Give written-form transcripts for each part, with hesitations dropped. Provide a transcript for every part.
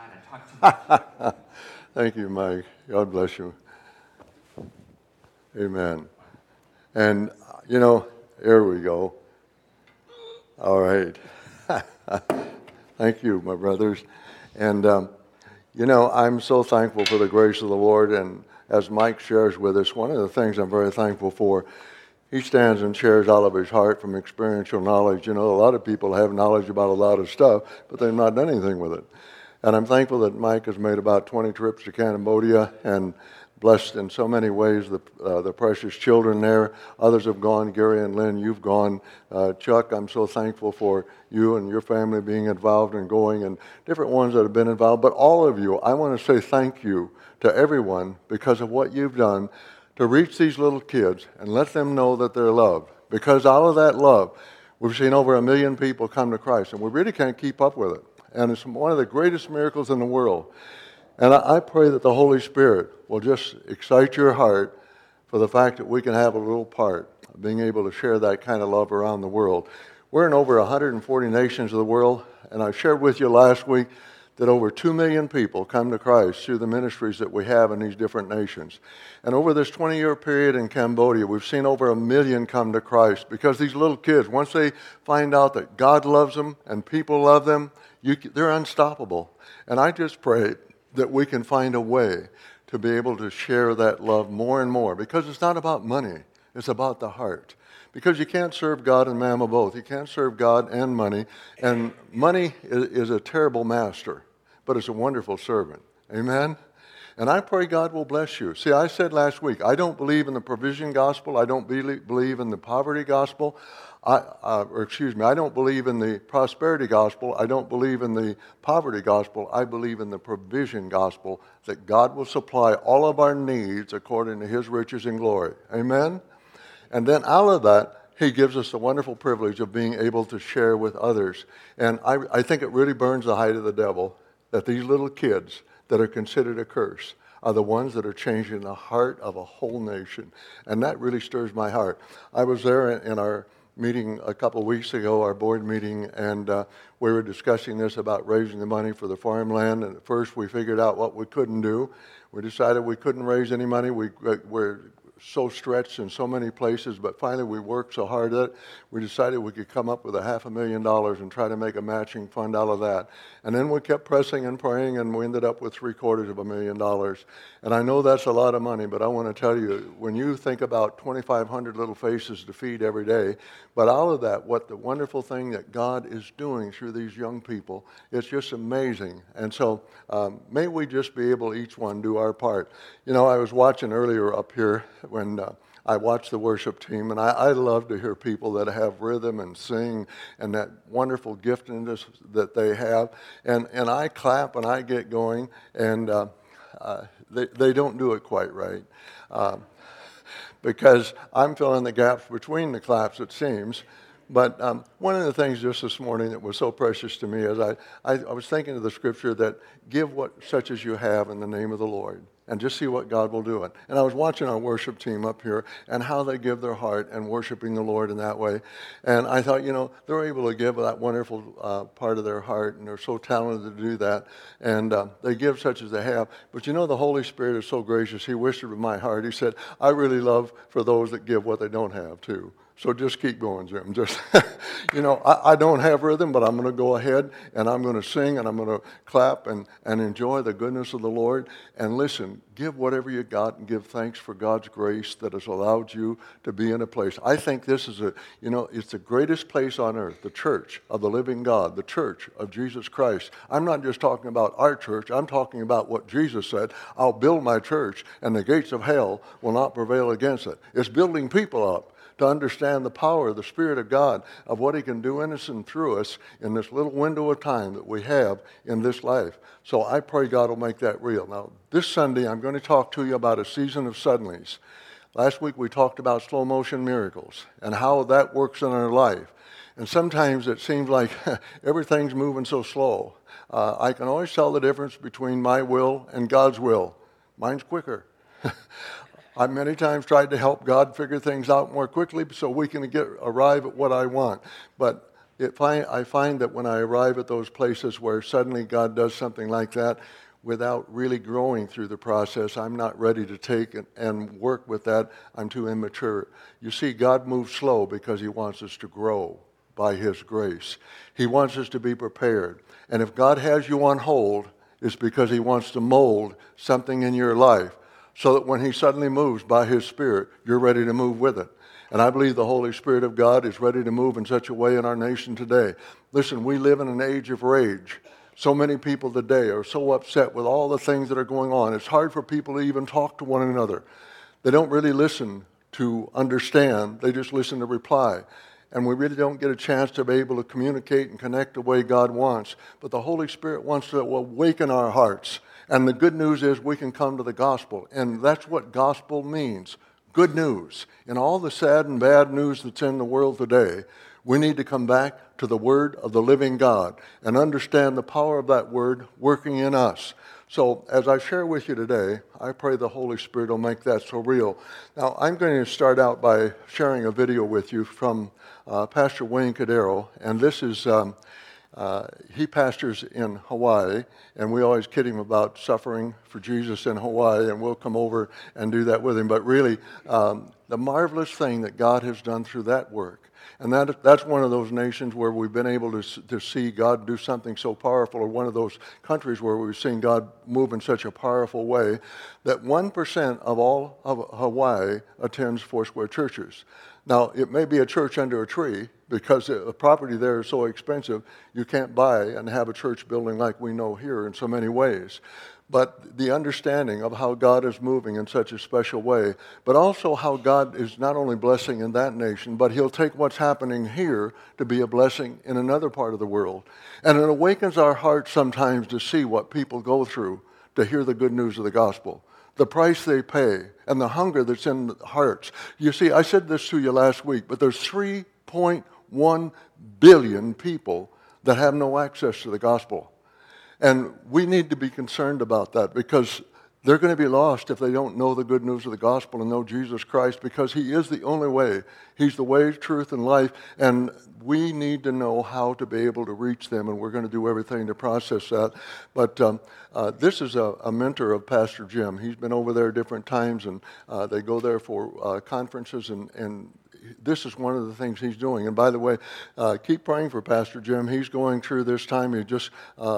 outside and talk to you. Thank you, Mike. God bless you. Amen. And, here we go. All right. Thank you, my brothers. And, I'm so thankful for the grace of the Lord. And as Mike shares with us, one of the things I'm very thankful for, he stands and shares all of his heart from experiential knowledge. A lot of people have knowledge about a lot of stuff, but they've not done anything with it. And I'm thankful that Mike has made about 20 trips to Cambodia and blessed in so many ways the precious children there. Others have gone. Gary and Lynn, you've gone. Chuck, I'm so thankful for you and your family being involved and going, and different ones that have been involved. But all of you, I want to say thank you to everyone because of what you've done to reach these little kids and let them know that they're loved. Because out of that love, we've seen over 1 million people come to Christ, and we really can't keep up with it. And it's one of the greatest miracles in the world. And I pray that the Holy Spirit will just excite your heart for the fact that we can have a little part of being able to share that kind of love around the world. We're in over 140 nations of the world, and I shared with you last week that over 2 million people come to Christ through the ministries that we have in these different nations. And over this 20-year period in Cambodia, we've seen over 1 million come to Christ because these little kids, once they find out that God loves them and people love them, they're unstoppable. And I just pray that we can find a way to be able to share that love more and more, because it's not about money, it's about the heart. Because you can't serve God and mammon both. You can't serve God and money is a terrible master, but it's a wonderful servant. Amen? And I pray God will bless you. See, I said last week, I don't believe in the provision gospel. I don't believe in the poverty gospel. I don't believe in the prosperity gospel. I don't believe in the poverty gospel. I believe in the provision gospel, that God will supply all of our needs according to his riches and glory. Amen? And then out of that, he gives us the wonderful privilege of being able to share with others. And I think it really burns the hide of the devil that these little kids that are considered a curse are the ones that are changing the heart of a whole nation. And that really stirs my heart. I was there in our meeting a couple of weeks ago, our board meeting, and we were discussing this about raising the money for the farmland. And at first we figured out what we couldn't do. We decided we couldn't raise any money. We're so stretched in so many places, but finally we worked so hard at it, we decided we could come up with $500,000 and try to make a matching fund out of that. And then we kept pressing and praying, and we ended up with $750,000. And I know that's a lot of money, but I want to tell you, when you think about 2,500 little faces to feed every day, but out of that, what the wonderful thing that God is doing through these young people, it's just amazing. And so may we just be able, each one, do our part. I was watching earlier up here when I watch the worship team, and I love to hear people that have rhythm and sing and that wonderful giftedness that they have. And I clap and I get going, and they don't do it quite right. Because I'm filling the gaps between the claps, it seems. But one of the things just this morning that was so precious to me is I was thinking of the scripture that give such as you have in the name of the Lord, and just see what God will do it. And I was watching our worship team up here and how they give their heart and worshiping the Lord in that way. And I thought, they're able to give that wonderful part of their heart, and they're so talented to do that. And they give such as they have. But the Holy Spirit is so gracious. He whispered in my heart. He said, I really love for those that give what they don't have too. So just keep going, Jim. Just, I don't have rhythm, but I'm going to go ahead and I'm going to sing and I'm going to clap and enjoy the goodness of the Lord. And listen, give whatever you got and give thanks for God's grace that has allowed you to be in a place. I think this is it's the greatest place on earth, the church of the living God, the church of Jesus Christ. I'm not just talking about our church. I'm talking about what Jesus said. I'll build my church and the gates of hell will not prevail against it. It's building people up to understand the power of the Spirit of God, of what he can do in us and through us in this little window of time that we have in this life. So I pray God will make that real. Now, this Sunday, I'm going to talk to you about a season of suddenlies. Last week, we talked about slow motion miracles and how that works in our life. And sometimes it seems like everything's moving so slow. I can always tell the difference between my will and God's will. Mine's quicker. I've many times tried to help God figure things out more quickly so we can arrive at what I want. But I find that when I arrive at those places where suddenly God does something like that, without really growing through the process, I'm not ready to take and work with that. I'm too immature. You see, God moves slow because he wants us to grow by his grace. He wants us to be prepared. And if God has you on hold, it's because he wants to mold something in your life so that when he suddenly moves by his Spirit, you're ready to move with it. And I believe the Holy Spirit of God is ready to move in such a way in our nation today. Listen, we live in an age of rage. So many people today are so upset with all the things that are going on. It's hard for people to even talk to one another. They don't really listen to understand. They just listen to reply. And we really don't get a chance to be able to communicate and connect the way God wants. But the Holy Spirit wants to awaken our hearts. And the good news is we can come to the gospel. And that's what gospel means. Good news. In all the sad and bad news that's in the world today, we need to come back to the Word of the living God and understand the power of that Word working in us. So as I share with you today, I pray the Holy Spirit will make that so real. Now, I'm going to start out by sharing a video with you from Pastor Wayne Cordeiro, and this is... he pastors in Hawaii, and we always kid him about suffering for Jesus in Hawaii, and we'll come over and do that with him. But really, the marvelous thing that God has done through that work, and that's one of those nations where we've been able to see God do something so powerful, or one of those countries where we've seen God move in such a powerful way, that 1% of all of Hawaii attends Foursquare churches. Now, it may be a church under a tree, because the property there is so expensive, you can't buy and have a church building like we know here in so many ways. But the understanding of how God is moving in such a special way, but also how God is not only blessing in that nation, but he'll take what's happening here to be a blessing in another part of the world. And it awakens our hearts sometimes to see what people go through to hear the good news of the gospel. The price they pay and the hunger that's in the hearts. You see, I said this to you last week, but there's 3.1 billion people that have no access to the gospel. And we need to be concerned about that, because they're going to be lost if they don't know the good news of the gospel and know Jesus Christ, because he is the only way. He's the way, truth, and life, and we need to know how to be able to reach them, and we're going to do everything to process that. But this is a mentor of Pastor Jim. He's been over there different times, and they go there for conferences, and this is one of the things he's doing. And by the way, keep praying for Pastor Jim. He's going through this time. He's just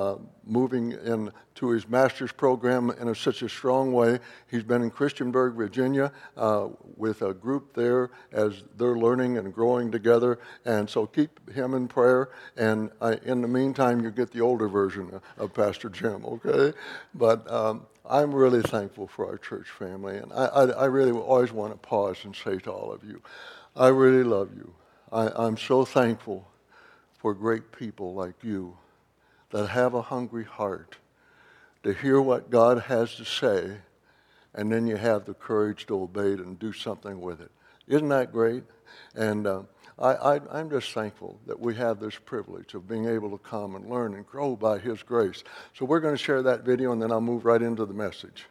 moving into his master's program in such a strong way. He's been in Christiansburg, Virginia, with a group there as they're learning and growing together. And so keep him in prayer. And in the meantime, you get the older version of Pastor Jim, okay? But I'm really thankful for our church family. And I really always want to pause and say to all of you, I really love you. I'm so thankful for great people like you that have a hungry heart to hear what God has to say, and then you have the courage to obey it and do something with it. Isn't that great? And I'm just thankful that we have this privilege of being able to come and learn and grow by his grace. So we're going to share that video, and then I'll move right into the message.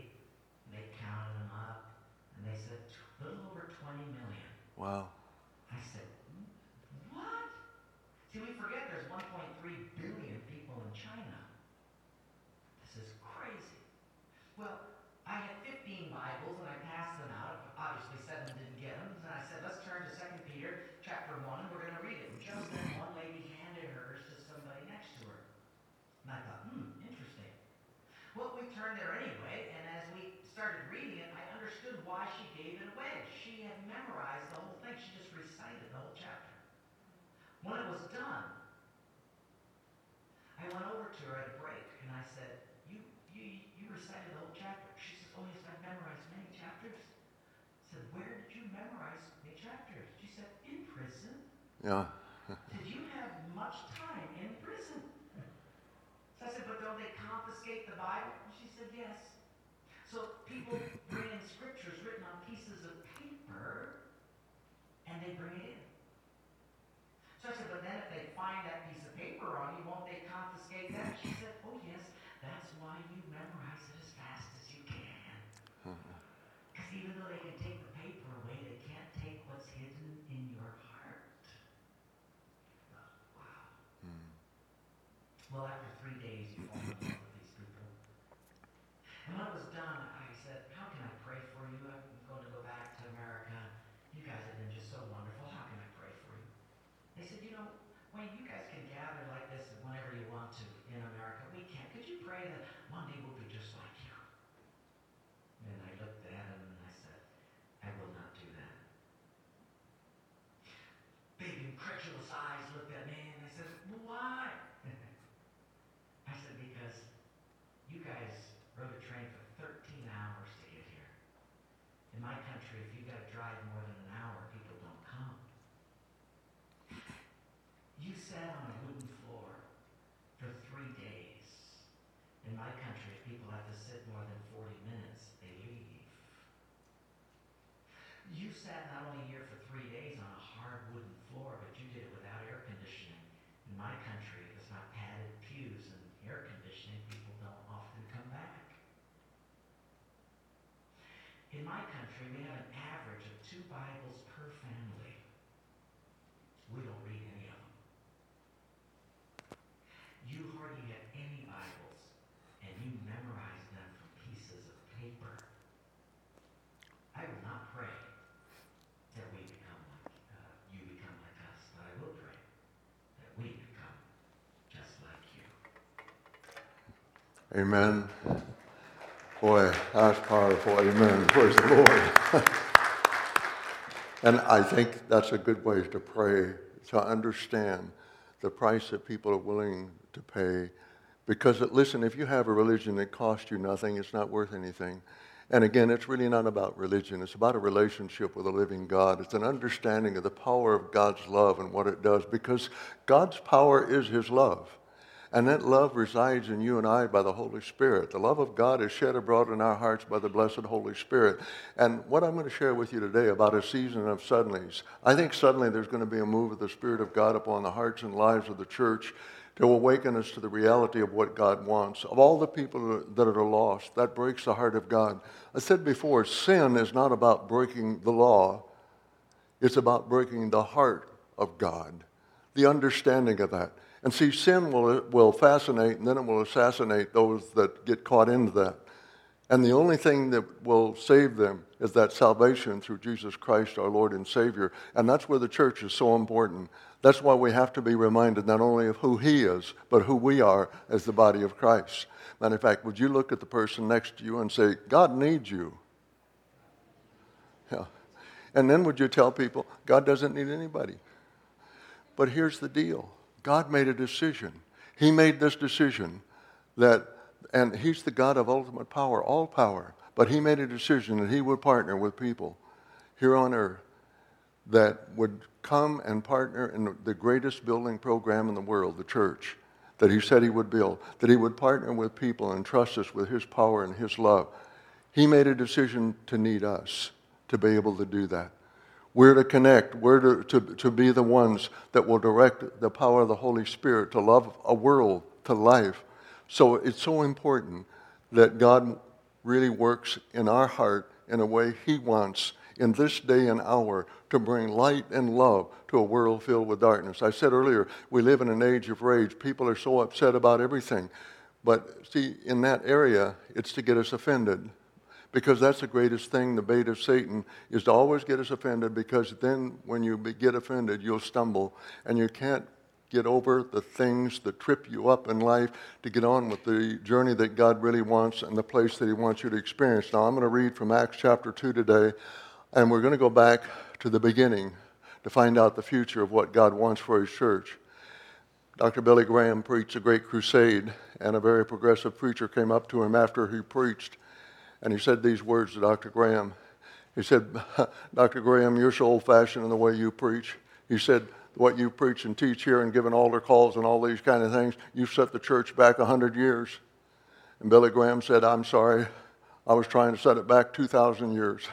Wow. I said, what? See, we forget there's 1.3 billion people in China. This is crazy. Well, I had 15 Bibles and I passed them out. Obviously, 7 didn't get them. And I said, let's turn to 2 Peter chapter 1 and we're going to read it. And just then one lady handed hers to somebody next to her. And I thought, interesting. Well, we turned there anyway, and as we started reading it, I understood why she gave it away. She had memorized the whole thing. She just recited the whole chapter. When it was done, I went over to her at a break, and I said, you recited the whole chapter. She said, oh, yes, I've memorized many chapters. I said, where did you memorize many chapters? She said, in prison. Yeah. Did you have much time in prison? So I said, but don't they confiscate the Bible? And she said, yes. So people bring in scriptures written on pieces of paper, and they bring it in. So I said, but then if they find that piece of paper on you, won't they confiscate that? She said, oh yes, that's why you memorize it as fast as you can. Because even though they can take the paper away, they can't take what's hidden in your heart. Wow. Well, after 3 days, you fall in love with these people. And when it was done, I said, how can I pray for you? I'm going to go back to America. You guys have been just so wonderful. How can I pray for you? They said, Wayne, you guys can gather like this whenever you want to in America. We can't. Could you pray that one day we'll be just like you? And I looked at him and I said, I will not do that. Big incredulous eyes looked at me and they said, well, why? I said, because you guys rode a train for 13 hours to get here. In my country, if you got to drive more than an hour, people don't come. You sat on a wooden floor for 3 days. In my country, if people have to sit more than 40 minutes, they leave. You sat not only here for 3 days on a hard wooden floor, but you did it without air conditioning. In my country, it's not padded pews and air conditioning. People don't often come back. In my country, we have an average of 2 Bibles per family. We don't read any of them. You hardly have any Bibles, and you memorize them from pieces of paper. I will not pray that we become like you become like us, but I will pray that we become just like you. Amen. Boy, that's powerful. Amen. Praise the Lord. And I think that's a good way to pray, to understand the price that people are willing to pay. Because, listen, if you have a religion that costs you nothing, it's not worth anything. And again, it's really not about religion. It's about a relationship with a living God. It's an understanding of the power of God's love and what it does. Because God's power is His love. And that love resides in you and I by the Holy Spirit. The love of God is shed abroad in our hearts by the blessed Holy Spirit. And what I'm going to share with you today about a season of suddenlies, I think suddenly there's going to be a move of the Spirit of God upon the hearts and lives of the church to awaken us to the reality of what God wants. Of all the people that are lost, that breaks the heart of God. I said before, sin is not about breaking the law. It's about breaking the heart of God, the understanding of that. And see, sin will fascinate and then it will assassinate those that get caught into that. And the only thing that will save them is that salvation through Jesus Christ, our Lord and Savior. And that's where the church is so important. That's why we have to be reminded not only of who He is, but who we are as the body of Christ. Matter of fact, would you look at the person next to you and say, God needs you? Yeah. And then would you tell people, God doesn't need anybody? But here's the deal. God made a decision. He made this decision and He's the God of ultimate power, all power. But He made a decision that He would partner with people here on earth that would come and partner in the greatest building program in the world, the church, that He said He would build, that He would partner with people and trust us with His power and His love. He made a decision to need us to be able to do that. We're to connect. We're to be the ones that will direct the power of the Holy Spirit to love a world, to life. So it's so important that God really works in our heart in a way He wants in this day and hour to bring light and love to a world filled with darkness. I said earlier, we live in an age of rage. People are so upset about everything. But see, in that area, it's to get us offended. Because that's the greatest thing, the bait of Satan, is to always get us offended, because then when you get offended, you'll stumble. And you can't get over the things that trip you up in life to get on with the journey that God really wants and the place that he wants you to experience. Now, I'm going to read from Acts chapter 2 today, and we're going to go back to the beginning to find out the future of what God wants for his church. Dr. Billy Graham preached a great crusade, and a very progressive preacher came up to him after he preached, and he said these words to Dr. Graham. He said, Dr. Graham, you're so old-fashioned in the way you preach. He said, what you preach and teach here and giving altar calls and all these kind of things, you've set the church back 100 years. And Billy Graham said, I'm sorry, I was trying to set it back 2,000 years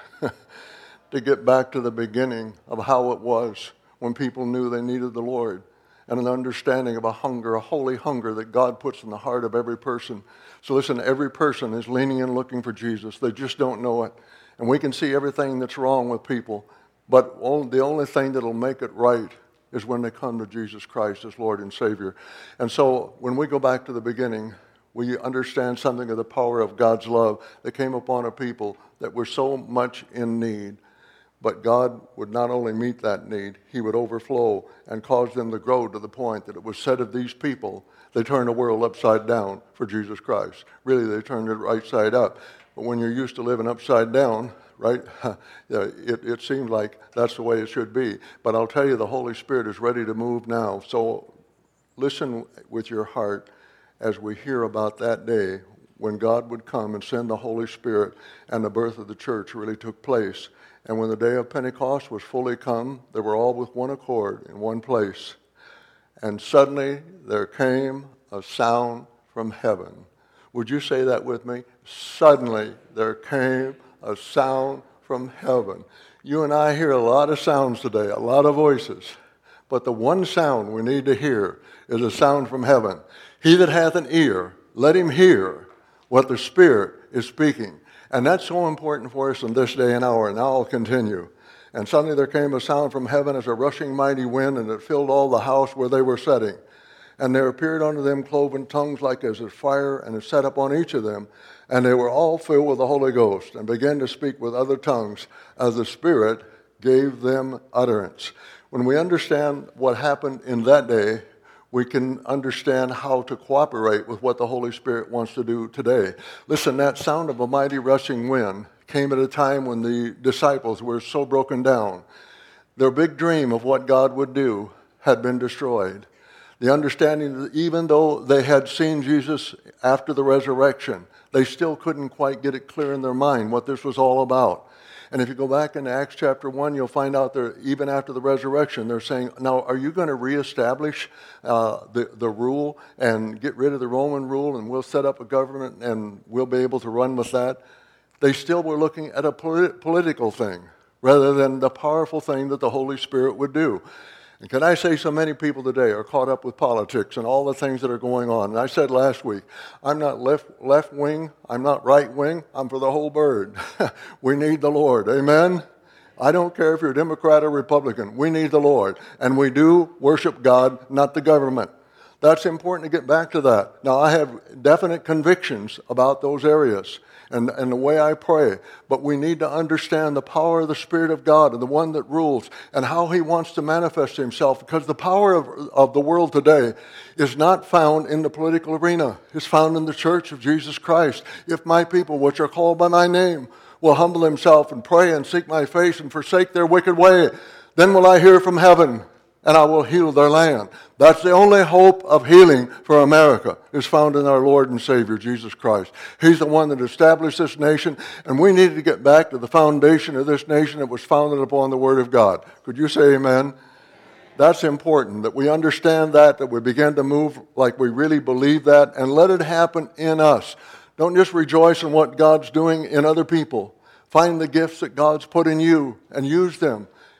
to get back to the beginning of how it was when people knew they needed the Lord, and an understanding of a hunger, a holy hunger that God puts in the heart of every person. So listen, every person is leaning in looking for Jesus. They just don't know it. And we can see everything that's wrong with people, but the only thing that will make it right is when they come to Jesus Christ as Lord and Savior. And so when we go back to the beginning, we understand something of the power of God's love that came upon a people that were so much in need. But God would not only meet that need, he would overflow and cause them to grow to the point that it was said of these people, they turned the world upside down for Jesus Christ. Really, they turned it right side up. But when you're used to living upside down, right, it seems like that's the way it should be. But I'll tell you, the Holy Spirit is ready to move now. So listen with your heart as we hear about that day when God would come and send the Holy Spirit, and the birth of the church really took place. And when the day of Pentecost was fully come, they were all with one accord in one place. And suddenly there came a sound from heaven. Would you say that with me? Suddenly there came a sound from heaven. You and I hear a lot of sounds today, a lot of voices. But the one sound we need to hear is a sound from heaven. He that hath an ear, let him hear what the Spirit is speaking. And that's so important for us in this day and hour. Now I'll continue. And suddenly there came a sound from heaven as a rushing mighty wind, and it filled all the house where they were sitting. And there appeared unto them cloven tongues like as of fire, and it sat upon each of them. And they were all filled with the Holy Ghost, and began to speak with other tongues, as the Spirit gave them utterance. When we understand what happened in that day, we can understand how to cooperate with what the Holy Spirit wants to do today. Listen, that sound of a mighty rushing wind came at a time when the disciples were so broken down. Their big dream of what God would do had been destroyed. The understanding that even though they had seen Jesus after the resurrection, they still couldn't quite get it clear in their mind what this was all about. And if you go back into Acts chapter 1, you'll find out that even after the resurrection, they're saying, now, are you going to reestablish the rule and get rid of the Roman rule, and we'll set up a government and we'll be able to run with that? They still were looking at a political thing rather than the powerful thing that the Holy Spirit would do. And can I say, so many people today are caught up with politics and all the things that are going on. And I said last week, I'm not left wing, I'm not right wing, I'm for the whole bird. We need the Lord, amen? I don't care if you're Democrat or Republican, we need the Lord. And we do worship God, not the government. That's important to get back to that. Now, I have definite convictions about those areas and the way I pray, but we need to understand the power of the Spirit of God and the one that rules and how he wants to manifest himself, because the power of the world today is not found in the political arena. It's found in the church of Jesus Christ. If my people, which are called by my name, will humble themselves and pray and seek my face and forsake their wicked way, then will I hear from heaven, and I will heal their land. That's the only hope of healing for America, is found in our Lord and Savior, Jesus Christ. He's the one that established this nation, and we need to get back to the foundation of this nation that was founded upon the Word of God. Could you say amen? That's important, that we understand that we begin to move like we really believe that, and let it happen in us. Don't just rejoice in what God's doing in other people. Find the gifts that God's put in you and use them.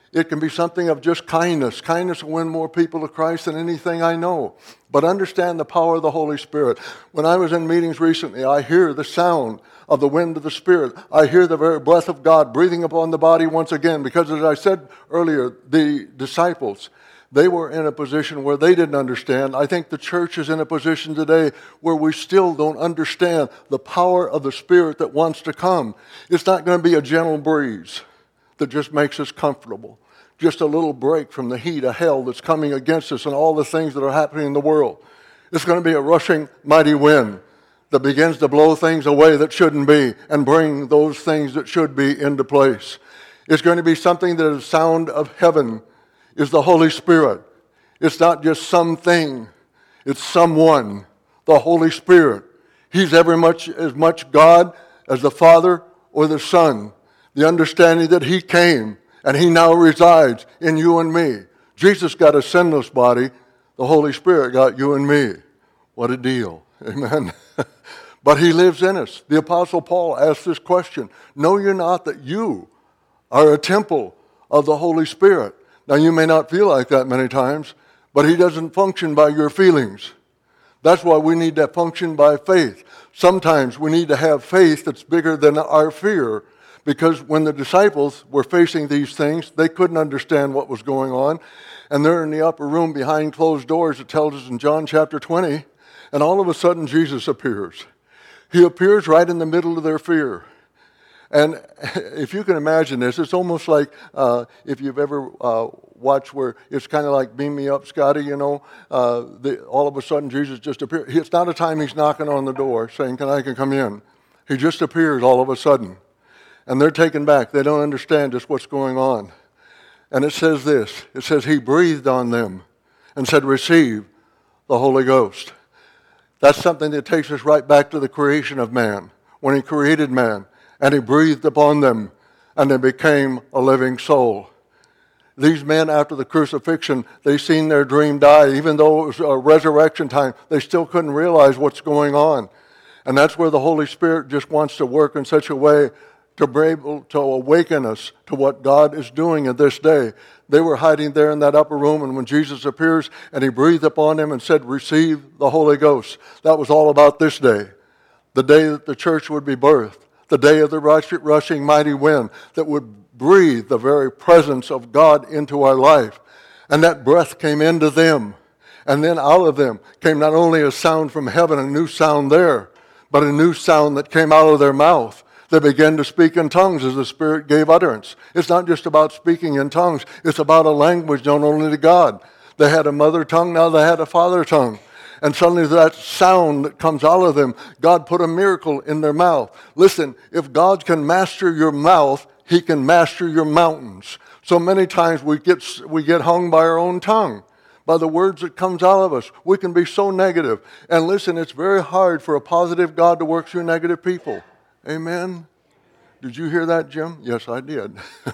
It can be something of just kindness. Kindness will win more people to Christ than anything I know. But understand the power of the Holy Spirit. When I was in meetings recently, I hear the sound of the wind of the Spirit. I hear the very breath of God breathing upon the body once again. Because as I said earlier, the disciples, they were in a position where they didn't understand. I think the church is in a position today where we still don't understand the power of the Spirit that wants to come. It's not going to be a gentle breeze that just makes us comfortable. Just a little break from the heat of hell that's coming against us and all the things that are happening in the world. It's going to be a rushing, mighty wind that begins to blow things away that shouldn't be and bring those things that should be into place. It's going to be something that is sound of heaven, is the Holy Spirit. It's not just something, it's someone, the Holy Spirit. He's as much God as the Father or the Son. The understanding that He came and He now resides in you and me. Jesus got a sinless body. The Holy Spirit got you and me. What a deal. Amen. But He lives in us. The Apostle Paul asked this question. Know you not that you are a temple of the Holy Spirit? Now you may not feel like that many times, but He doesn't function by your feelings. That's why we need to function by faith. Sometimes we need to have faith that's bigger than our fear. Because when the disciples were facing these things, they couldn't understand what was going on. And they're in the upper room behind closed doors, it tells us in John chapter 20. And all of a sudden, Jesus appears. He appears right in the middle of their fear. And if you can imagine this, it's almost like if you've ever watched where it's kind of like Beam Me Up, Scotty, you know. All of a sudden, Jesus just appears. It's not a time He's knocking on the door saying, can I come in? He just appears all of a sudden. And they're taken back. They don't understand just what's going on. And it says this. It says He breathed on them and said, receive the Holy Ghost. That's something that takes us right back to the creation of man. When He created man and He breathed upon them and they became a living soul. These men after the crucifixion, they seen their dream die. Even though it was a resurrection time, they still couldn't realize what's going on. And that's where the Holy Spirit just wants to work in such a way to be able to awaken us to what God is doing in this day. They were hiding there in that upper room, and when Jesus appears and He breathed upon them and said, receive the Holy Ghost, that was all about this day. The day that the church would be birthed. The day of the rushing mighty wind that would breathe the very presence of God into our life. And that breath came into them. And then out of them came not only a sound from heaven, a new sound there, but a new sound that came out of their mouth. They began to speak in tongues as the Spirit gave utterance. It's not just about speaking in tongues. It's about a language known only to God. They had a mother tongue, now they had a father tongue. And suddenly that sound that comes out of them, God put a miracle in their mouth. Listen, if God can master your mouth, He can master your mountains. So many times we get hung by our own tongue, by the words that comes out of us. We can be so negative. And listen, it's very hard for a positive God to work through negative people. Amen? Did you hear that, Jim? Yes, I did.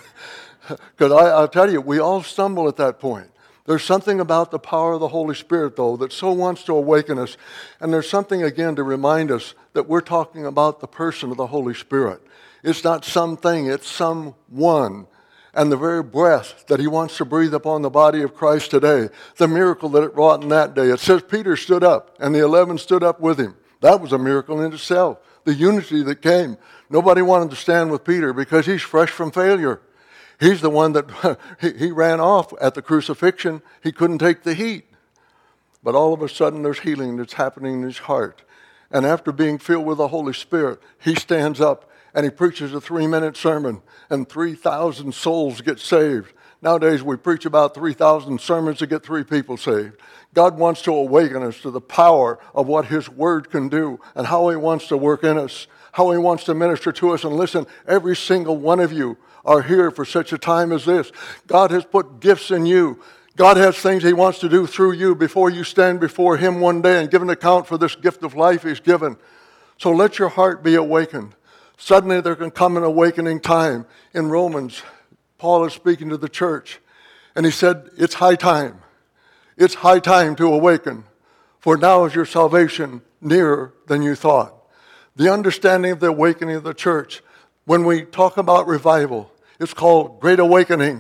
Because I'll tell you, we all stumble at that point. There's something about the power of the Holy Spirit, though, that so wants to awaken us. And there's something, again, to remind us that we're talking about the person of the Holy Spirit. It's not something, it's someone. And the very breath that He wants to breathe upon the body of Christ today, the miracle that it wrought in that day. It says Peter stood up, and the 11 stood up with him. That was a miracle in itself. The unity that came. Nobody wanted to stand with Peter because he's fresh from failure. He's the one that he ran off at the crucifixion. He couldn't take the heat. But all of a sudden there's healing that's happening in his heart. And after being filled with the Holy Spirit, he stands up and he preaches a 3-minute sermon and 3,000 souls get saved. Nowadays we preach about 3,000 sermons to get 3 people saved. God wants to awaken us to the power of what His Word can do and how He wants to work in us, how He wants to minister to us. And listen, every single one of you are here for such a time as this. God has put gifts in you. God has things He wants to do through you before you stand before Him one day and give an account for this gift of life He's given. So let your heart be awakened. Suddenly there can come an awakening time. In Romans, Paul is speaking to the church, and he said, it's high time. It's high time to awaken, for now is your salvation nearer than you thought. The understanding of the awakening of the church, when we talk about revival, it's called Great Awakenings.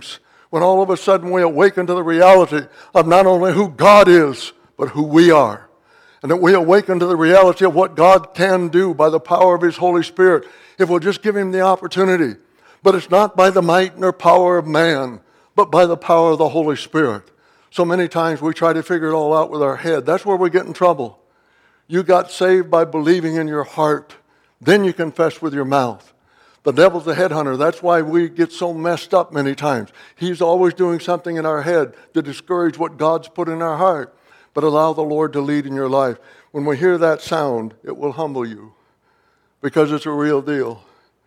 When all of a sudden we awaken to the reality of not only who God is, but who we are. And that we awaken to the reality of what God can do by the power of His Holy Spirit if we'll just give Him the opportunity. But it's not by the might nor power of man, but by the power of the Holy Spirit. So many times we try to figure it all out with our head. That's where we get in trouble. You got saved by believing in your heart. Then you confess with your mouth. The devil's a headhunter. That's why we get so messed up many times. He's always doing something in our head to discourage what God's put in our heart. But allow the Lord to lead in your life. When we hear that sound, it will humble you because it's a real deal.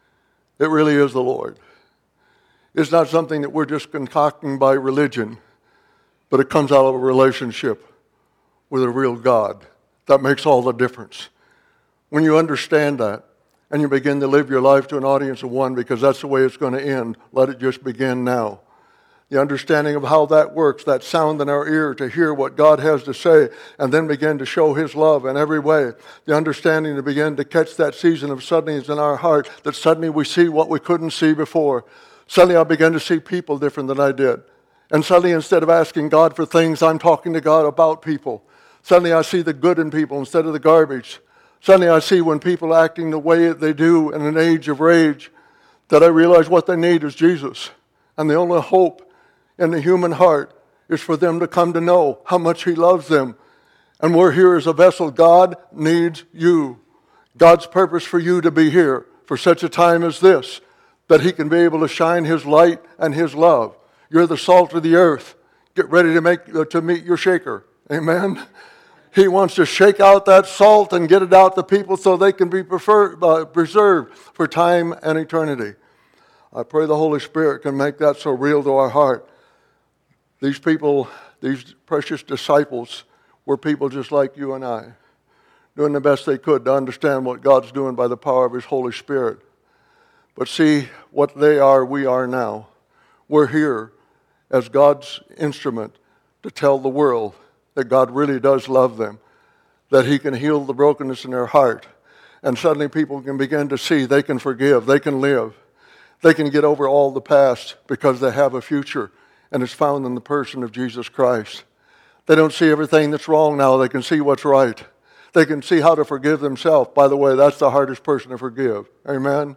It really is the Lord. It's not something that we're just concocting by religion, but it comes out of a relationship with a real God. That makes all the difference. When you understand that, and you begin to live your life to an audience of one, because that's the way it's going to end, let it just begin now. The understanding of how that works, that sound in our ear to hear what God has to say, and then begin to show His love in every way. The understanding to begin to catch that season of suddenlies in our heart, that suddenly we see what we couldn't see before. Suddenly I began to see people different than I did. And suddenly instead of asking God for things, I'm talking to God about people. Suddenly I see the good in people instead of the garbage. Suddenly I see when people are acting the way they do in an age of rage, that I realize what they need is Jesus. And the only hope in the human heart is for them to come to know how much He loves them. And we're here as a vessel. God needs you. God's purpose for you to be here for such a time as this, that He can be able to shine His light and His love. You're the salt of the earth. Get ready to meet your shaker. Amen. He wants to shake out that salt and get it out to people so they can be preserved for time and eternity. I pray the Holy Spirit can make that so real to our heart. These people, these precious disciples, were people just like you and I, doing the best they could to understand what God's doing by the power of His Holy Spirit. But see, what they are, we are now. We're here as God's instrument to tell the world that God really does love them, that He can heal the brokenness in their heart. And suddenly people can begin to see they can forgive, they can live. They can get over all the past because they have a future, and it's found in the person of Jesus Christ. They don't see everything that's wrong now. They can see what's right. They can see how to forgive themselves. By the way, that's the hardest person to forgive. Amen?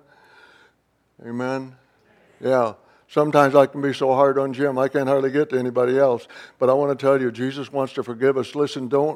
Amen? Yeah. Sometimes I can be so hard on Jim, I can't hardly get to anybody else. But I want to tell you, Jesus wants to forgive us. Listen, don't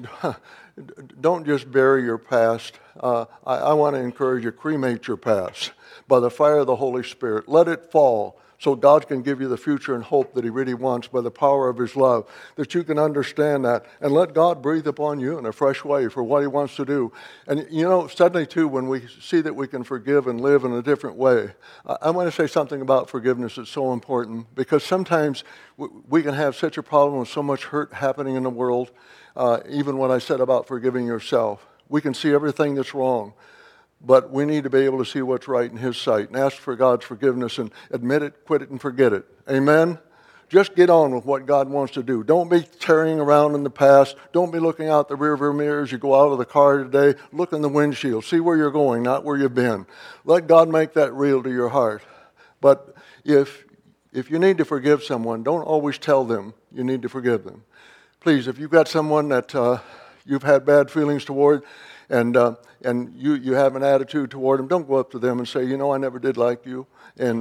just bury your past. I want to encourage you, cremate your past by the fire of the Holy Spirit. Let it fall so God can give you the future and hope that He really wants by the power of His love, that you can understand that. And let God breathe upon you in a fresh way for what He wants to do. And you know, suddenly too, when we see that we can forgive and live in a different way, I want to say something about forgiveness that's so important, because sometimes we can have such a problem with so much hurt happening in the world, even what I said about forgiving yourself. We can see everything that's wrong. But we need to be able to see what's right in His sight and ask for God's forgiveness and admit it, quit it, and forget it. Amen? Just get on with what God wants to do. Don't be tarrying around in the past. Don't be looking out the rearview mirror as you go out of the car today. Look in the windshield. See where you're going, not where you've been. Let God make that real to your heart. But if you need to forgive someone, don't always tell them you need to forgive them. Please, if you've got someone that you've had bad feelings toward, and you have an attitude toward them, don't go up to them and say, you know, I never did like you, and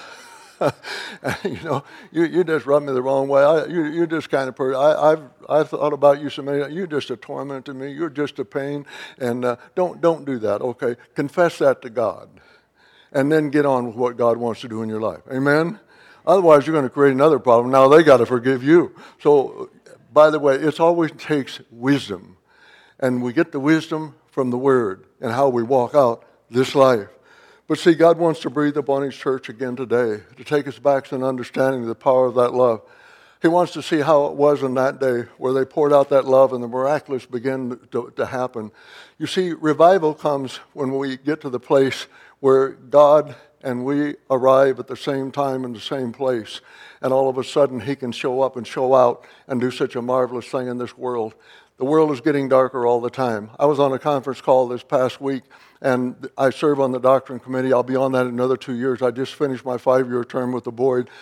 you know, you just rubbed me the wrong way. You're just kind of person. I've thought about you so many. You're just a torment to me. You're just a pain, and don't do that. Okay, confess that to God, and then get on with what God wants to do in your life. Amen. Otherwise, you're going to create another problem. Now they got to forgive you. So, by the way, it always takes wisdom. And we get the wisdom from the Word and how we walk out this life. But see, God wants to breathe upon His church again today, to take us back to an understanding of the power of that love. He wants to see how it was in that day where they poured out that love and the miraculous began to happen. You see, revival comes when we get to the place where God and we arrive at the same time in the same place. And all of a sudden, He can show up and show out and do such a marvelous thing in this world. The world is getting darker all the time. I was on a conference call this past week, and I serve on the doctrine committee. I'll be on that in another 2 years. I just finished my 5-year term with the board.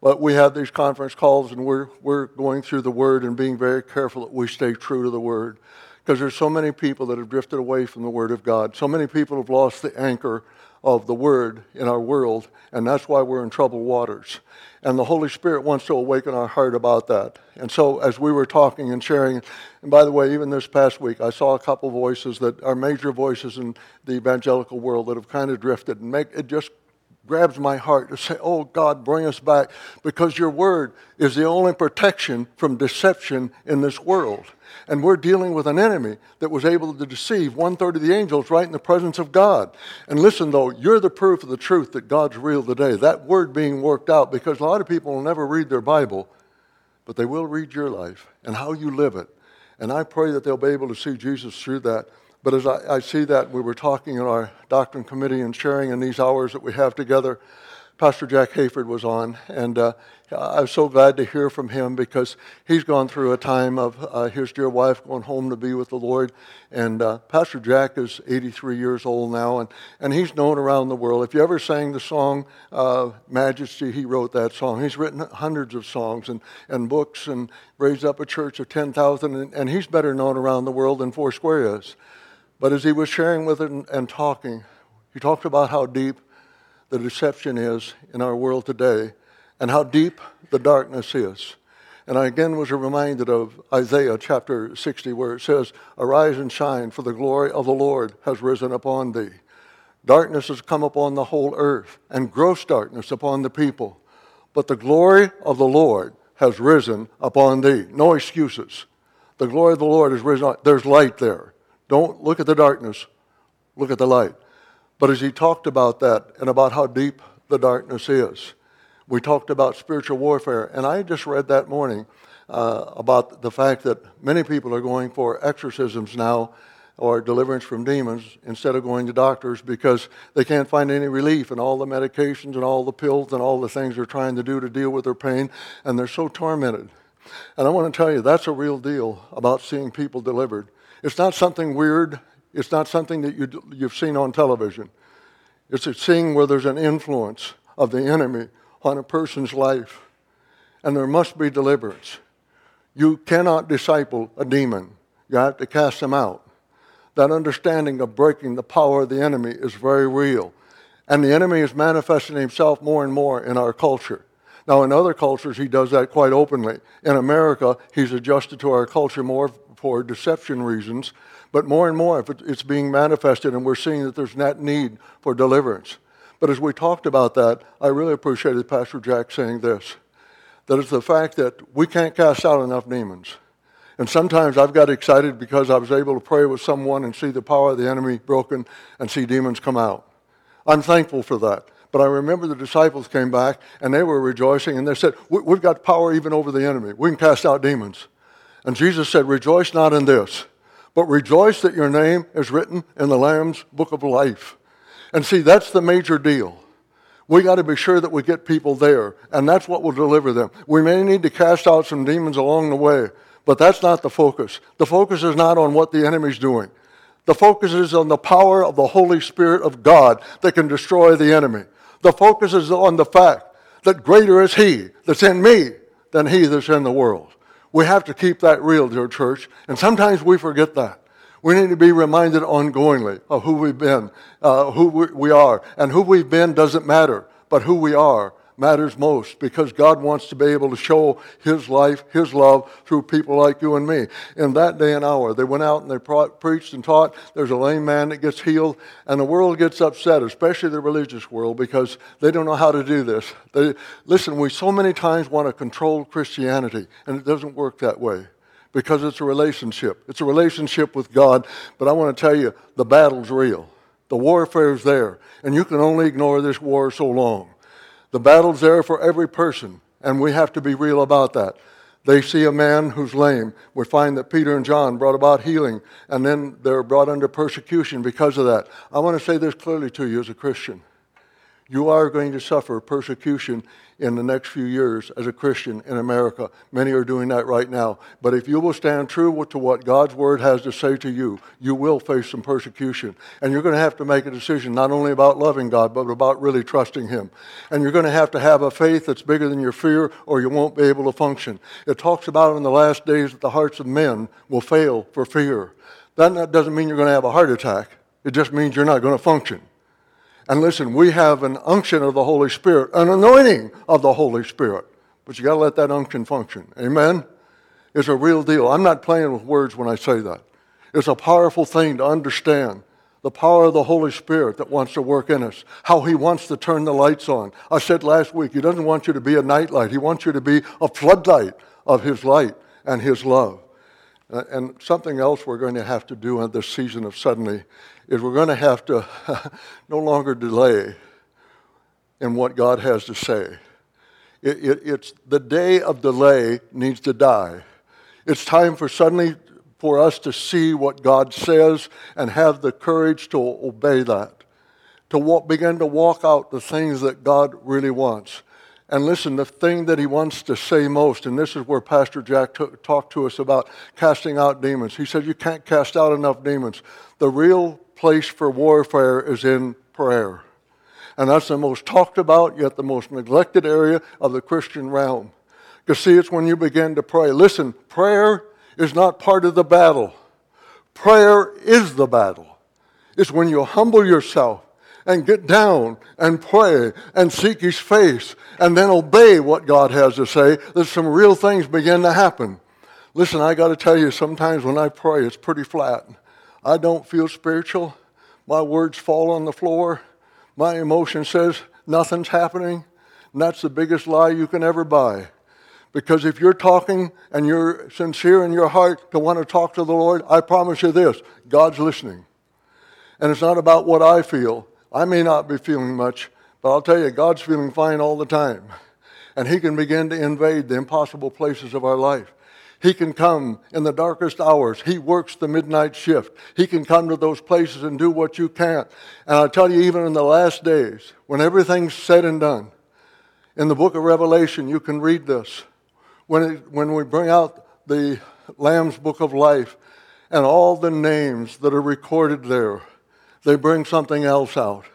But we have these conference calls, and we're going through the Word and being very careful that we stay true to the Word. Because there's so many people that have drifted away from the Word of God. So many people have lost the anchor of the Word in our world, and that's why we're in troubled waters. And the Holy Spirit wants to awaken our heart about that. And so as we were talking and sharing, and by the way, even this past week, I saw a couple voices that are major voices in the evangelical world that have kind of drifted, and it just grabs my heart to say, oh, God, bring us back, because your Word is the only protection from deception in this world. And we're dealing with an enemy that was able to deceive 1/3 of the angels right in the presence of God. And listen, though, you're the proof of the truth that God's real today. That Word being worked out, because a lot of people will never read their Bible, but they will read your life and how you live it. And I pray that they'll be able to see Jesus through that. But as I see that, we were talking in our doctrine committee and sharing in these hours that we have together. Pastor Jack Hayford was on, and I was so glad to hear from him, because he's gone through a time of his dear wife going home to be with the Lord. And Pastor Jack is 83 years old now, and he's known around the world. If you ever sang the song Majesty, he wrote that song. He's written hundreds of songs and books and raised up a church of 10,000, and he's better known around the world than Foursquare is. But as he was sharing with it and talking, he talked about how deep the deception is in our world today and how deep the darkness is. And I again was reminded of Isaiah chapter 60, where it says, arise and shine, for the glory of the Lord has risen upon thee. Darkness has come upon the whole earth, and gross darkness upon the people. But the glory of the Lord has risen upon thee. No excuses. The glory of the Lord has risen. There's light there. Don't look at the darkness, look at the light. But as he talked about that and about how deep the darkness is, we talked about spiritual warfare. And I just read that morning about the fact that many people are going for exorcisms now, or deliverance from demons, instead of going to doctors, because they can't find any relief in all the medications and all the pills and all the things they're trying to do to deal with their pain, and they're so tormented. And I want to tell you, that's a real deal about seeing people delivered. It's not something weird. It's not something that you've seen on television. It's seeing where there's an influence of the enemy on a person's life. And there must be deliverance. You cannot disciple a demon. You have to cast them out. That understanding of breaking the power of the enemy is very real. And the enemy is manifesting himself more and more in our culture. Now, in other cultures, he does that quite openly. In America, he's adjusted to our culture more for deception reasons, but more and more it's being manifested, and we're seeing that there's that need for deliverance. But as we talked about that, I really appreciated Pastor Jack saying this, that it's the fact that we can't cast out enough demons. And sometimes I've got excited because I was able to pray with someone and see the power of the enemy broken and see demons come out. I'm thankful for that. But I remember the disciples came back, and they were rejoicing, and they said, we've got power even over the enemy. We can cast out demons. And Jesus said, rejoice not in this, but rejoice that your name is written in the Lamb's book of life. And see, that's the major deal. We got to be sure that we get people there, and that's what will deliver them. We may need to cast out some demons along the way, but that's not the focus. The focus is not on what the enemy's doing. The focus is on the power of the Holy Spirit of God that can destroy the enemy. The focus is on the fact that greater is He that's in me than he that's in the world. We have to keep that real, dear church, and sometimes we forget that. We need to be reminded ongoingly of who we've been, who we are. And who we've been doesn't matter, but who we are matters most, because God wants to be able to show His life, His love through people like you and me. In that day and hour, they went out and they preached and taught. There's a lame man that gets healed, and the world gets upset, especially the religious world, because they don't know how to do this. Listen, we so many times want to control Christianity, and it doesn't work that way, because it's a relationship. It's a relationship with God, but I want to tell you, the battle's real. The warfare is there, and you can only ignore this war so long. The battle's there for every person, and we have to be real about that. They see a man who's lame. We find that Peter and John brought about healing, and then they're brought under persecution because of that. I want to say this clearly to you as a Christian. You are going to suffer persecution in the next few years as a Christian in America. Many are doing that right now. But if you will stand true to what God's Word has to say to you, you will face some persecution. And you're going to have to make a decision not only about loving God, but about really trusting Him. And you're going to have a faith that's bigger than your fear, or you won't be able to function. It talks about in the last days that the hearts of men will fail for fear. That doesn't mean you're going to have a heart attack. It just means you're not going to function. And listen, we have an unction of the Holy Spirit, an anointing of the Holy Spirit. But you got to let that unction function. Amen? It's a real deal. I'm not playing with words when I say that. It's a powerful thing to understand the power of the Holy Spirit that wants to work in us, how He wants to turn the lights on. I said last week, He doesn't want you to be a nightlight. He wants you to be a floodlight of His light and His love. And something else we're going to have to do in this season of suddenly is we're going to have to no longer delay in what God has to say. It's the day of delay needs to die. It's time for suddenly for us to see what God says and have the courage to obey that, to begin to walk out the things that God really wants. And listen, the thing that He wants to say most, and this is where Pastor Jack talked to us about casting out demons. He said you can't cast out enough demons. The real place for warfare is in prayer. And that's the most talked about, yet the most neglected area of the Christian realm. Because see, it's when you begin to pray. Listen, prayer is not part of the battle. Prayer is the battle. It's when you humble yourself and get down and pray and seek His face and then obey what God has to say, that some real things begin to happen. Listen, I got to tell you, sometimes when I pray, it's pretty flat. I don't feel spiritual. My words fall on the floor. My emotion says nothing's happening. And that's the biggest lie you can ever buy. Because if you're talking and you're sincere in your heart to want to talk to the Lord, I promise you this, God's listening. And it's not about what I feel. I may not be feeling much, but I'll tell you, God's feeling fine all the time. And He can begin to invade the impossible places of our life. He can come in the darkest hours. He works the midnight shift. He can come to those places and do what you can't. And I'll tell you, even in the last days, when everything's said and done, in the book of Revelation, you can read this. When we bring out the Lamb's Book of Life and all the names that are recorded there, they bring something else out.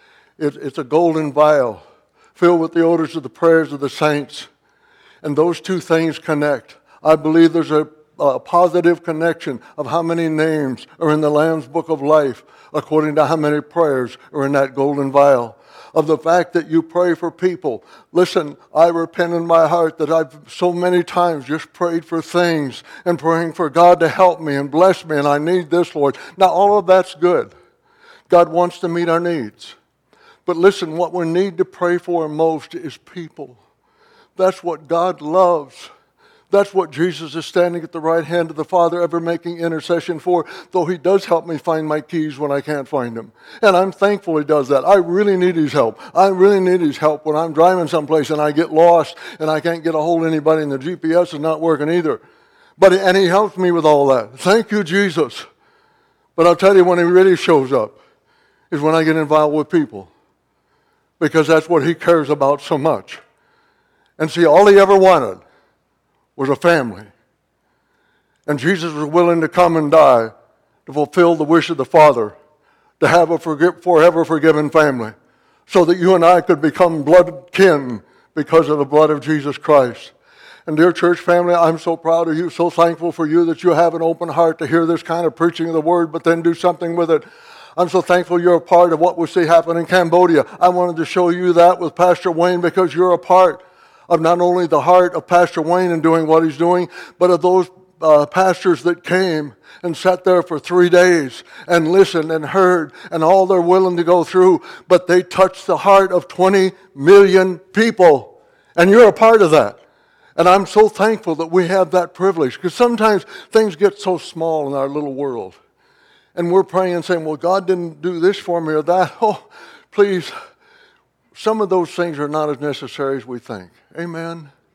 It's a golden vial filled with the odors of the prayers of the saints. And those two things connect. I believe there's a positive connection of how many names are in the Lamb's Book of Life according to how many prayers are in that golden vial. Of the fact that you pray for people. Listen, I repent in my heart that I've so many times just prayed for things and praying for God to help me and bless me, and I need this, Lord. Now, all of that's good. God wants to meet our needs. But listen, what we need to pray for most is people. That's what God loves. That's what Jesus is standing at the right hand of the Father ever making intercession for, though He does help me find my keys when I can't find them. And I'm thankful He does that. I really need His help. I really need His help when I'm driving someplace and I get lost and I can't get a hold of anybody and the GPS is not working either. And He helps me with all that. Thank you, Jesus. But I'll tell you, when He really shows up is when I get involved with people. Because that's what He cares about so much. And see, all He ever wanted was a family. And Jesus was willing to come and die to fulfill the wish of the Father, to have a forever forgiven family, so that you and I could become blood kin because of the blood of Jesus Christ. And dear church family, I'm so proud of you, so thankful for you that you have an open heart to hear this kind of preaching of the Word, but then do something with it. I'm so thankful you're a part of what we see happen in Cambodia. I wanted to show you that with Pastor Wayne because you're a part of not only the heart of Pastor Wayne and doing what he's doing, but of those pastors that came and sat there for 3 days and listened and heard and all they're willing to go through, but they touched the heart of 20 million people. And you're a part of that. And I'm so thankful that we have that privilege, because sometimes things get so small in our little world. And we're praying and saying, well, God didn't do this for me or that. Oh, please. Some of those things are not as necessary as we think. Amen.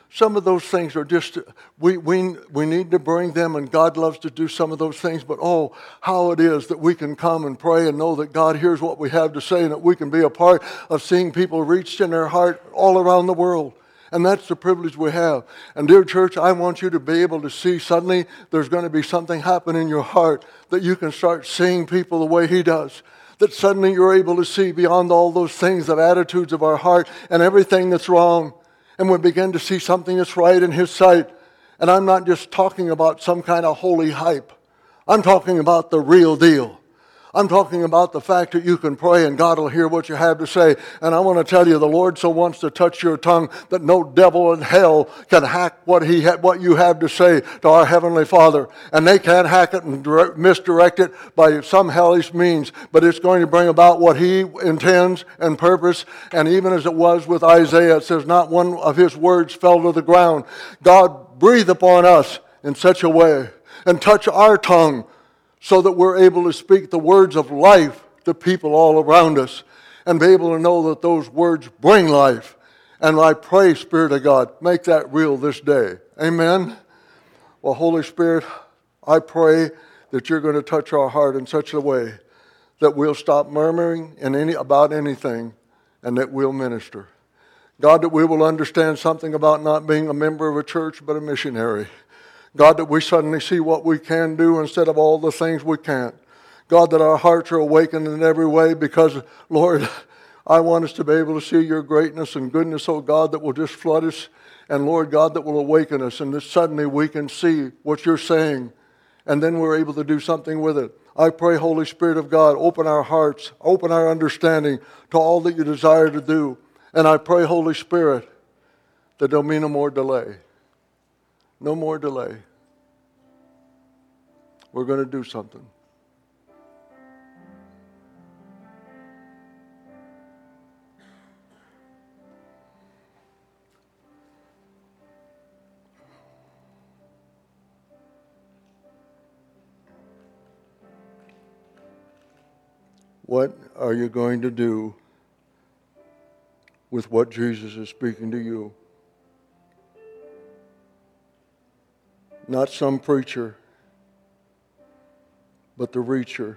some of those things are just, we need to bring them, and God loves to do some of those things, but oh, how it is that we can come and pray and know that God hears what we have to say and that we can be a part of seeing people reached in their heart all around the world. And that's the privilege we have. And dear church, I want you to be able to see suddenly there's going to be something happen in your heart that you can start seeing people the way He does. That suddenly you're able to see beyond all those things of attitudes of our heart and everything that's wrong. And we begin to see something that's right in His sight. And I'm not just talking about some kind of holy hype. I'm talking about the real deal. I'm talking about the fact that you can pray and God will hear what you have to say. And I want to tell you, the Lord so wants to touch your tongue that no devil in hell can hack what you have to say to our Heavenly Father. And they can't hack it and misdirect it by some hellish means. But it's going to bring about what He intends and purpose. And even as it was with Isaiah, it says not one of His words fell to the ground. God, breathe upon us in such a way and touch our tongue, so that we're able to speak the words of life to people all around us and be able to know that those words bring life. And I pray, Spirit of God, make that real this day. Amen? Well, Holy Spirit, I pray that you're going to touch our heart in such a way that we'll stop murmuring about anything and that we'll minister. God, that we will understand something about not being a member of a church but a missionary. God, that we suddenly see what we can do instead of all the things we can't. God, that our hearts are awakened in every way because, Lord, I want us to be able to see your greatness and goodness, oh God, that will just flood us. And Lord God, that will awaken us and that suddenly we can see what you're saying and then we're able to do something with it. I pray, Holy Spirit of God, open our hearts, open our understanding to all that you desire to do. And I pray, Holy Spirit, that there'll be no more delay. No more delay. We're going to do something. What are you going to do with what Jesus is speaking to you? Not some preacher, but the reacher,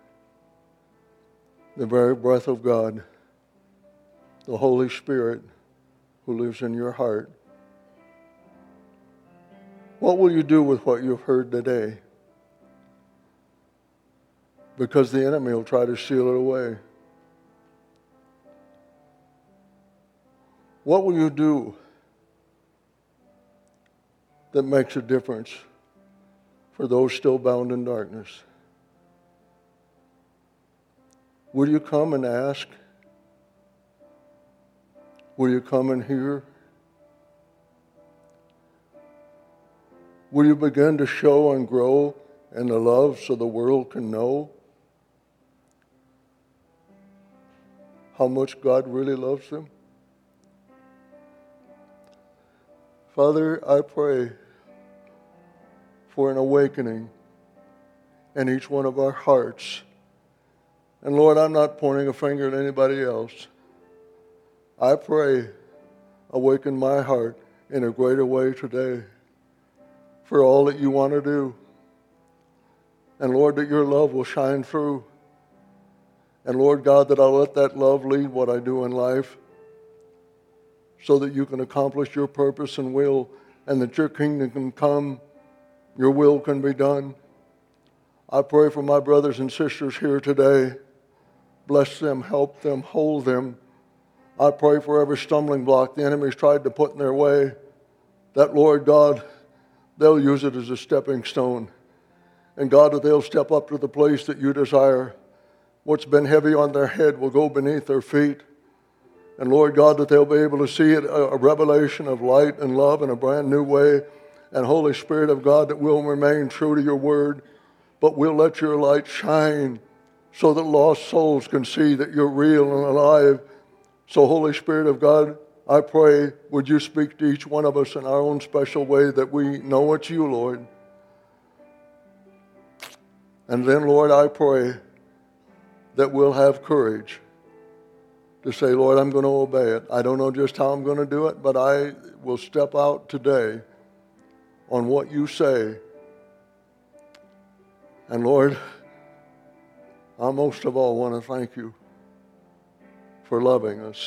the very breath of God, the Holy Spirit who lives in your heart. What will you do with what you've heard today? Because the enemy will try to steal it away. What will you do that makes a difference for those still bound in darkness? Will you come and ask? Will you come and hear? Will you begin to show and grow in the love so the world can know how much God really loves them? Father, I pray for an awakening in each one of our hearts. And Lord, I'm not pointing a finger at anybody else. I pray, awaken my heart in a greater way today for all that you want to do. And Lord, that your love will shine through. And Lord God, that I'll let that love lead what I do in life so that you can accomplish your purpose and will, and that your kingdom can come, your will can be done. I pray for my brothers and sisters here today. Bless them, help them, hold them. I pray for every stumbling block the enemy's tried to put in their way, that, Lord God, they'll use it as a stepping stone. And God, that they'll step up to the place that you desire. What's been heavy on their head will go beneath their feet. And Lord God, that they'll be able to see it, a revelation of light and love in a brand new way. And Holy Spirit of God, that we'll remain true to your word, but we'll let your light shine so that lost souls can see that you're real and alive. So Holy Spirit of God, I pray, would you speak to each one of us in our own special way that we know it's you, Lord. And then, Lord, I pray that we'll have courage to say, Lord, I'm going to obey it. I don't know just how I'm going to do it, but I will step out today on what you say. And Lord, I most of all want to thank you for loving us.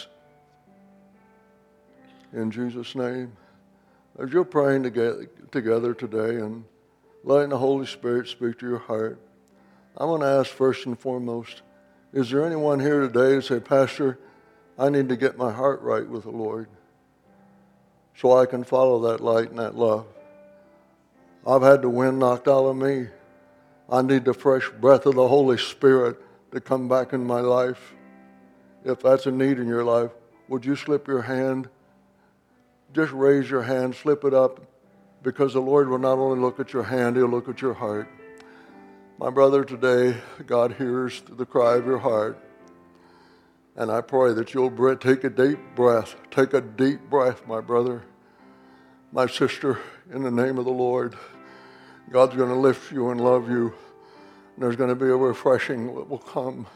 In Jesus' name, as you're praying together today and letting the Holy Spirit speak to your heart, I want to ask first and foremost, is there anyone here today who say, Pastor, I need to get my heart right with the Lord so I can follow that light and that love? I've had the wind knocked out of me. I need the fresh breath of the Holy Spirit to come back in my life. If that's a need in your life, would you slip your hand? Just raise your hand, slip it up, because the Lord will not only look at your hand, He'll look at your heart. My brother, today, God hears the cry of your heart. And I pray that you'll take a deep breath. Take a deep breath, my brother, my sister, in the name of the Lord. God's going to lift you and love you. And there's going to be a refreshing that will come.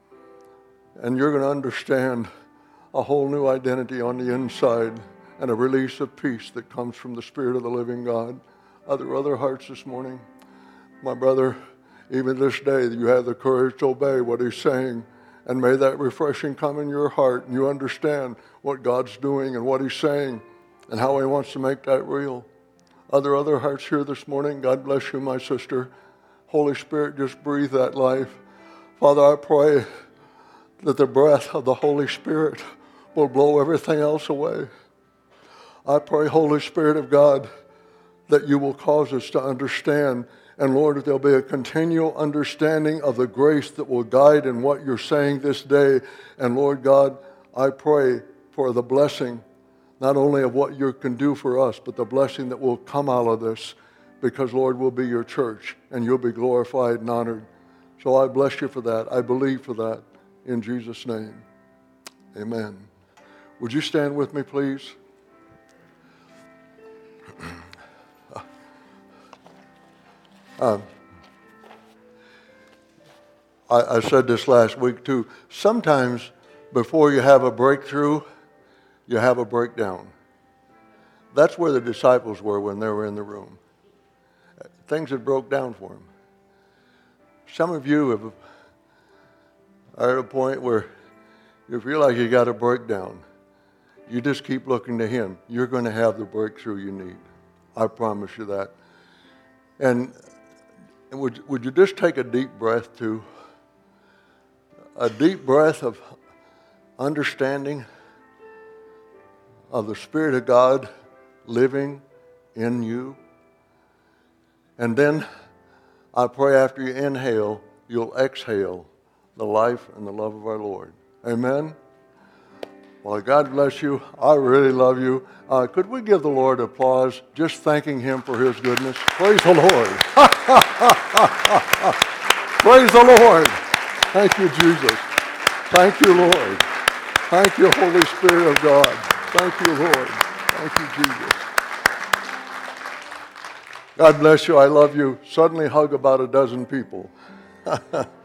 And you're going to understand a whole new identity on the inside and a release of peace that comes from the Spirit of the living God. Are there other hearts this morning? My brother, even this day, you have the courage to obey what He's saying. And may that refreshing come in your heart and you understand what God's doing and what He's saying and how He wants to make that real. Are there other hearts here this morning? God bless you, my sister. Holy Spirit, just breathe that life. Father, I pray that the breath of the Holy Spirit will blow everything else away. I pray, Holy Spirit of God, that you will cause us to understand. And Lord, that there'll be a continual understanding of the grace that will guide in what you're saying this day. And Lord God, I pray for the blessing, not only of what you can do for us, but the blessing that will come out of this. Because, Lord, we'll be your church, and you'll be glorified and honored. So I bless you for that. I believe for that. In Jesus' name, amen. Would you stand with me, please? I said this last week too. Sometimes before you have a breakthrough, you have a breakdown. That's where the disciples were when they were in the room. Things had broke down for them. Some of you are at a point where you feel like you got a breakdown. You just keep looking to Him. You're going to have the breakthrough you need. I promise you that. And would you just take a deep breath too? A deep breath of understanding of the Spirit of God living in you. And then I pray after you inhale, you'll exhale the life and the love of our Lord. Amen? Well, God bless you. I really love you. Could we give the Lord applause, just thanking Him for His goodness? Praise the Lord. Praise the Lord. Thank you, Jesus. Thank you, Lord. Thank you, Holy Spirit of God. Thank you, Lord. Thank you, Jesus. God bless you. I love you. Suddenly hug about a dozen people.